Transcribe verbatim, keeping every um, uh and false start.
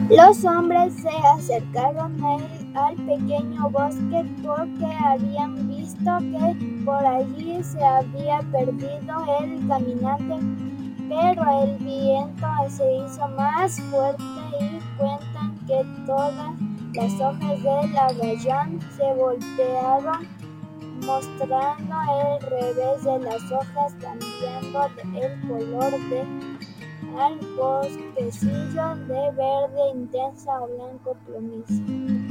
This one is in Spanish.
Los hombres se acercaron al, al pequeño bosque porque habían visto que por allí se había perdido el caminante, pero el viento se hizo más fuerte y cuentan que todas las hojas del abayán se voltearon, mostrando el revés de las hojas, cambiando el color de al bosquecillo de verde intenso a blanco plomizo.